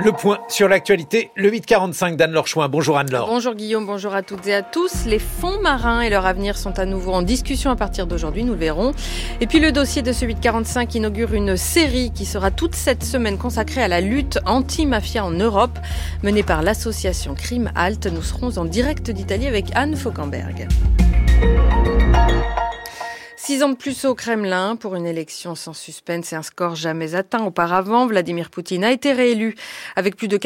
Le point sur l'actualité, le 8h45 d'Anne-Laure Chouin. Bonjour Anne-Laure. Bonjour Guillaume, bonjour à toutes et à tous. Les fonds marins et leur avenir sont à nouveau en discussion à partir d'aujourd'hui, nous le verrons. Et puis le dossier de ce 8h45 inaugure une série qui sera toute cette semaine consacrée à la lutte anti-mafia en Europe, menée par l'association Crime Halt. Nous serons en direct d'Italie avec Anne Fauquemberg. 6 ans de plus au Kremlin pour une élection sans suspense et un score jamais atteint auparavant. Vladimir Poutine a été réélu avec plus de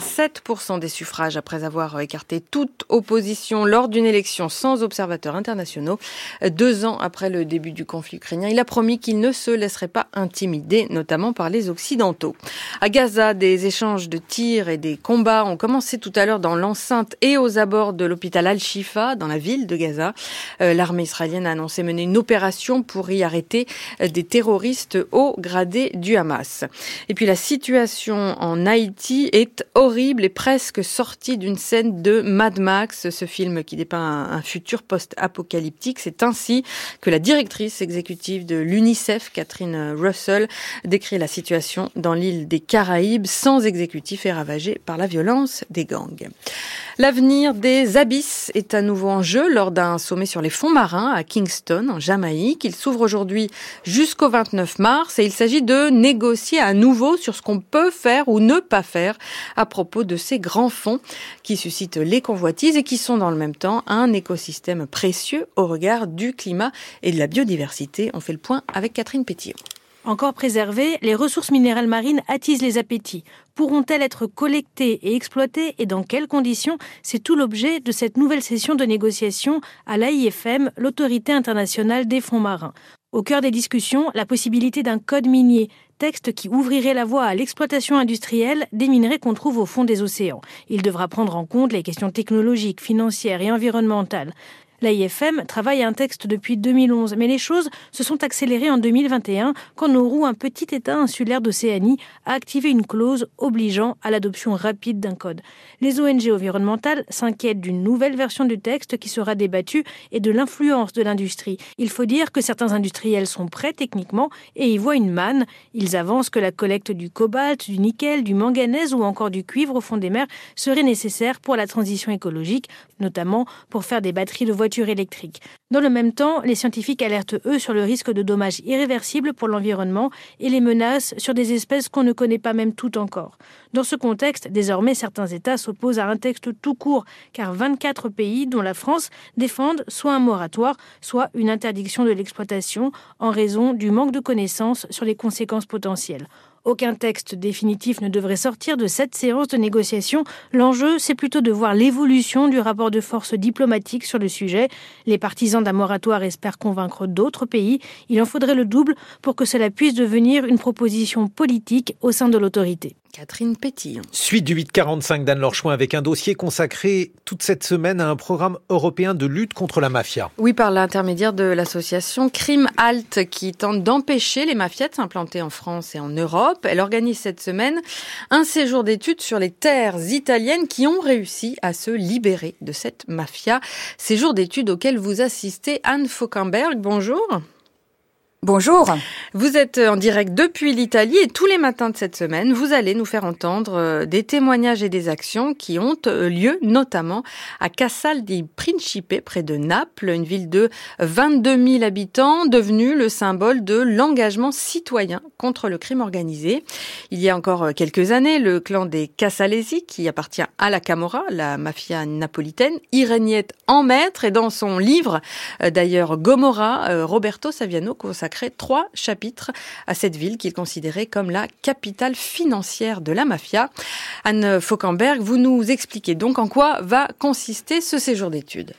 87% des suffrages après avoir écarté toute opposition lors d'une élection sans observateurs internationaux. 2 ans après le début du conflit ukrainien, il a promis qu'il ne se laisserait pas intimider, notamment par les Occidentaux. À Gaza, des échanges de tirs et des combats ont commencé tout à l'heure dans l'enceinte et aux abords de l'hôpital Al-Shifa, dans la ville de Gaza. L'armée israélienne a annoncé mener une opération pour y arrêter des terroristes haut gradés du Hamas. Et puis la situation en Haïti est horrible et presque sortie d'une scène de Mad Max, ce film qui dépeint un futur post-apocalyptique. C'est ainsi que la directrice exécutive de l'UNICEF, Catherine Russell, décrit la situation dans l'île des Caraïbes, sans exécutif et ravagée par la violence des gangs. L'avenir des abysses est à nouveau en jeu lors d'un sommet sur les fonds marins à Kingston, en Jamaïque. Il s'ouvre aujourd'hui jusqu'au 29 mars et il s'agit de négocier à nouveau sur ce qu'on peut faire ou ne pas faire à propos de ces grands fonds qui suscitent les convoitises et qui sont dans le même temps un écosystème précieux au regard du climat et de la biodiversité. On fait le point avec Catherine Pétillon. Encore préservées, les ressources minérales marines attisent les appétits. Pourront-elles être collectées et exploitées et dans quelles conditions ? C'est tout l'objet de cette nouvelle session de négociation à l'AIFM, l'autorité internationale des fonds marins. Au cœur des discussions, la possibilité d'un code minier, texte qui ouvrirait la voie à l'exploitation industrielle des minerais qu'on trouve au fond des océans. Il devra prendre en compte les questions technologiques, financières et environnementales. L'AIFM travaille à un texte depuis 2011, mais les choses se sont accélérées en 2021 quand Nauru, un petit État insulaire d'Océanie, a activé une clause obligeant à l'adoption rapide d'un code. Les ONG environnementales s'inquiètent d'une nouvelle version du texte qui sera débattue et de l'influence de l'industrie. Il faut dire que certains industriels sont prêts techniquement et y voient une manne. Ils avancent que la collecte du cobalt, du nickel, du manganèse ou encore du cuivre au fond des mers serait nécessaire pour la transition écologique, notamment pour faire des batteries de voitures électriques. Dans le même temps, les scientifiques alertent eux sur le risque de dommages irréversibles pour l'environnement et les menaces sur des espèces qu'on ne connaît pas même toutes encore. Dans ce contexte, désormais, certains États s'opposent à un texte tout court, car 24 pays, dont la France, défendent soit un moratoire, soit une interdiction de l'exploitation en raison du manque de connaissances sur les conséquences potentielles. Aucun texte définitif ne devrait sortir de cette séance de négociation. L'enjeu, c'est plutôt de voir l'évolution du rapport de force diplomatique sur le sujet. Les partisans d'un moratoire espèrent convaincre d'autres pays. Il en faudrait le double pour que cela puisse devenir une proposition politique au sein de l'autorité. Catherine Pétillon. Suite du 8h45 d'Anne-Laure Chouin avec un dossier consacré toute cette semaine à un programme européen de lutte contre la mafia. Oui, par l'intermédiaire de l'association Crime Halt qui tente d'empêcher les mafias de s'implanter en France et en Europe. Elle organise cette semaine un séjour d'études sur les terres italiennes qui ont réussi à se libérer de cette mafia. Séjour d'études auquel vous assistez, Anne Fauquemberg. Bonjour. Bonjour. Vous êtes en direct depuis l'Italie et tous les matins de cette semaine, vous allez nous faire entendre des témoignages et des actions qui ont lieu notamment à Casal di Principe, près de Naples, une ville de 22 000 habitants, devenue le symbole de l'engagement citoyen contre le crime organisé. Il y a encore quelques années, le clan des Casalesi, qui appartient à la Camorra, la mafia napolitaine, y régnait en maître et dans son livre, d'ailleurs Gomorra, Roberto Saviano consacre 3 chapitres à cette ville qu'il considérait comme la capitale financière de la mafia. Anne Fauquemberg, vous nous expliquez donc en quoi va consister ce séjour d'études.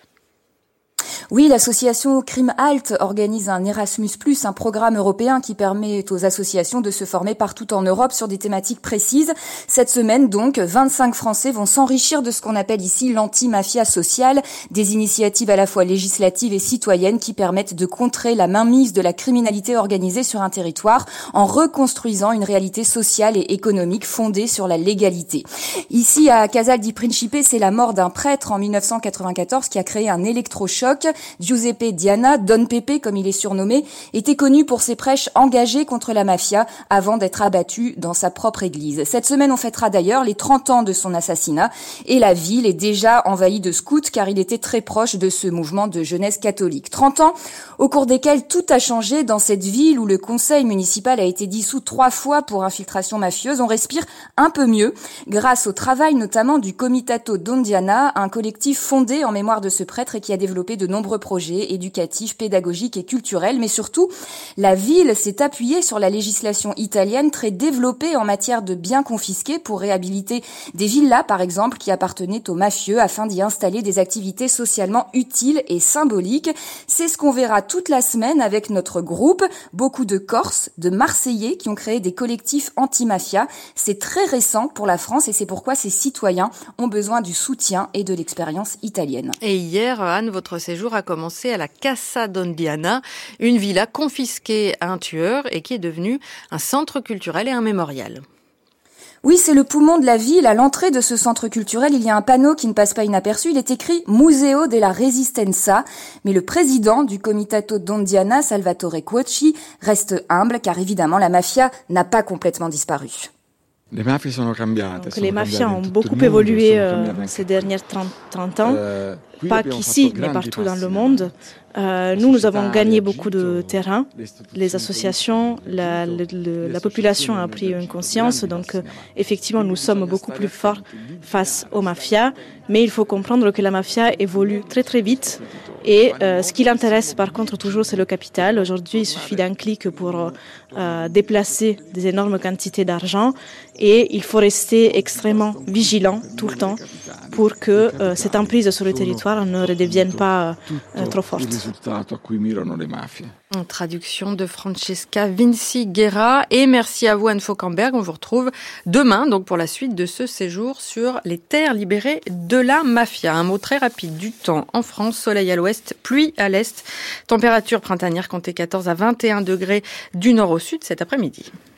Oui, l'association Crime Halt organise un Erasmus+, un programme européen qui permet aux associations de se former partout en Europe sur des thématiques précises. Cette semaine, donc, 25 Français vont s'enrichir de ce qu'on appelle ici l'anti-mafia sociale, des initiatives à la fois législatives et citoyennes qui permettent de contrer la mainmise de la criminalité organisée sur un territoire en reconstruisant une réalité sociale et économique fondée sur la légalité. Ici, à Casal di Principe, c'est la mort d'un prêtre en 1994 qui a créé un électrochoc. Giuseppe Diana, Don Pepe comme il est surnommé, était connu pour ses prêches engagées contre la mafia avant d'être abattu dans sa propre église. Cette semaine, on fêtera d'ailleurs les 30 ans de son assassinat et la ville est déjà envahie de scouts car il était très proche de ce mouvement de jeunesse catholique. 30 ans au cours desquels tout a changé dans cette ville où le conseil municipal a été dissous 3 fois pour infiltration mafieuse. On respire un peu mieux grâce au travail notamment du Comitato d'Ondiana, un collectif fondé en mémoire de ce prêtre et qui a développé de nombreux projets éducatifs, pédagogiques et culturels. Mais surtout, la ville s'est appuyée sur la législation italienne très développée en matière de biens confisqués pour réhabiliter des villas, par exemple, qui appartenaient aux mafieux afin d'y installer des activités socialement utiles et symboliques. C'est ce qu'on verra toute la semaine avec notre groupe. Beaucoup de Corses, de Marseillais qui ont créé des collectifs anti-mafia. C'est très récent pour la France et c'est pourquoi ces citoyens ont besoin du soutien et de l'expérience italienne. Et hier, Anne, votre séjour a commencé à la Casa d'Ondiana, une villa confisquée à un tueur et qui est devenue un centre culturel et un mémorial. Oui, c'est le poumon de la ville. À l'entrée de ce centre culturel, il y a un panneau qui ne passe pas inaperçu. Il est écrit « Museo della Resistenza ». Mais le président du Comitato d'Ondiana, Salvatore Cuocci, reste humble car évidemment la mafia n'a pas complètement disparu. Les mafias ont beaucoup évolué ces dernières 30 ans, pas qu'ici, mais partout dans le monde. Nous avons gagné beaucoup de terrain. Les associations, la population a pris une conscience. Donc, effectivement, nous sommes beaucoup plus forts face aux mafias. Mais il faut comprendre que la mafia évolue très, très vite. Et ce qui l'intéresse, par contre, toujours, c'est le capital. Aujourd'hui, il suffit d'un clic pour déplacer des énormes quantités d'argent. Et il faut rester extrêmement vigilant tout le temps pour que cette emprise sur le territoire ne redevienne pas trop forte. En traduction de Francesca Vinci Guerra. Et merci à vous, Anne Fauquemberg. On vous retrouve demain donc pour la suite de ce séjour sur les terres libérées de la mafia. Un mot très rapide du temps en France. Soleil à l'ouest, pluie à l'est. Température printanière comptée 14 à 21 degrés du nord au sud cet après-midi.